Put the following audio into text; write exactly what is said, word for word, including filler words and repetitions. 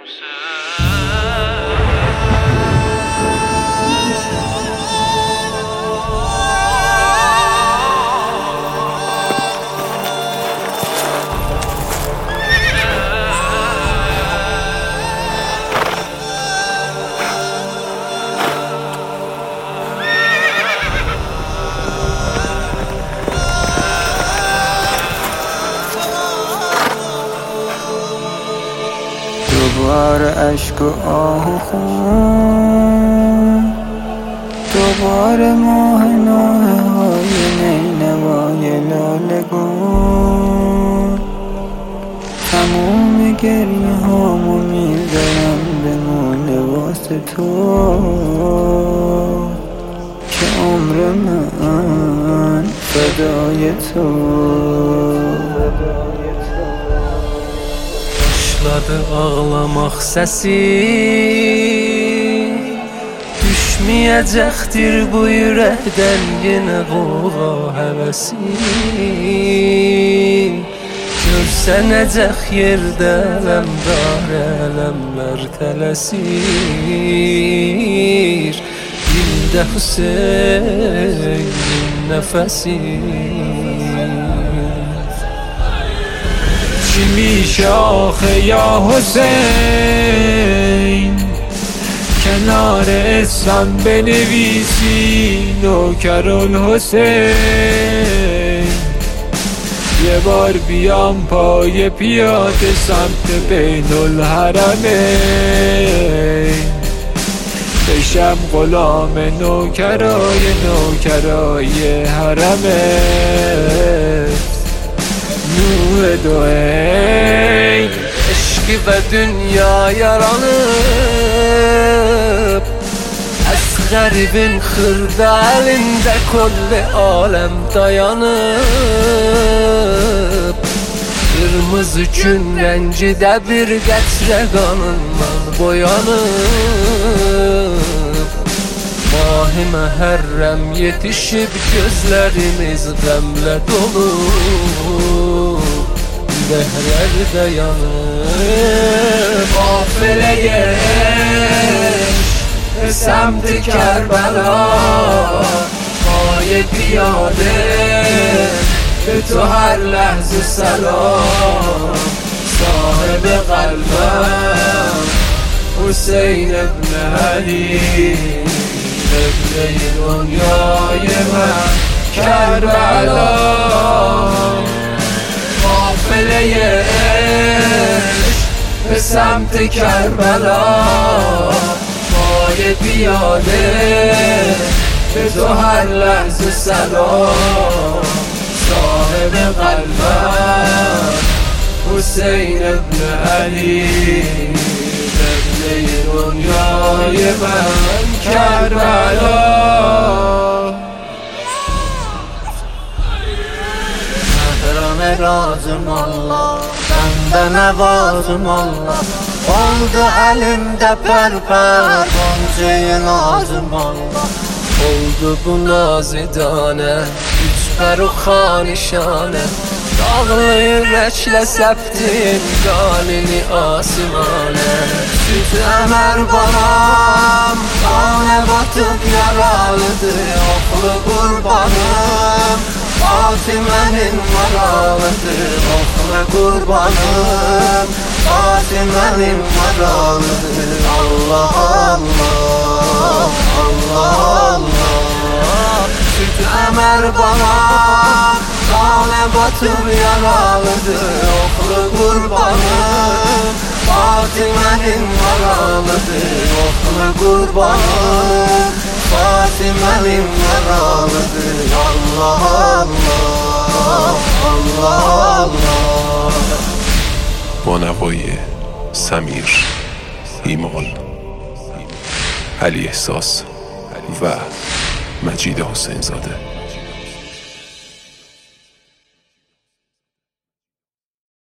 دوباره اشک و آه و خون، دوباره ماه نوحه های نینوای لاله گون. تموم گریه هامو میذارم بمونه واسه تو که عمر من فدای تو. Başladı ağlamaq səsi, düşməyəcəkdir bu ürəkdən yenə qoğa həvəsi. Görsənəcək yerdə ələmdar ələmlər tələsir, dildə Hüseynin nəfəsi. چی میشه آخه یا حسین، کنار اسمم بنویسی نوکرالحسین. یه بار بیام پای پیاده سمت بین الحرمین، بشم غلام نوکرای نوکرای حرمین. نور دوین Eşki ve dünya yaranıp, az garibin xırda elinde kolli alem dayanıp. Kırmızı gün rencide bir qətrə qanından boyanıp. Mahi məhərrəm yetişib gözlərimiz qəmlə dolu, dehrlerde yanıp. Afile geç semti Kerbela, payı piyade به تو هر لحظه سلام. صاحب قلبم حسین ابن علی، قبله دنیای من کربلا. قافله عشق به سمت کربلا، پای پیاده به تو هر لحظه سلام. صاحب قلبم حسین ابن علی، قبله دنیای من کربلا. Mehram razım Allah, bende nevazım Allah. Oldu elimde perper, gonca nazım Allah. Oldu bu nazidane, üç perukhanişane. Dağlı ürəklə səptin qalini asimane. Süt əmər balam, qanə batıb yaralıdır. Oxlu qurbanım, Fatimənin maralıdır. Oxlu qurbanım, Fatimənin maralıdır. Allah Allah, Allah Allah. Süt əmər balam, qanə batıb yaralıdır. Oxlu qurbanım, Fatimənin maralıdır. Oxlu qurbanım, Fatimənin maralıdır. Allah Allah, Allah Allah. با نوای سمیر، ایمان، علی احساس و مجید حسین زاده.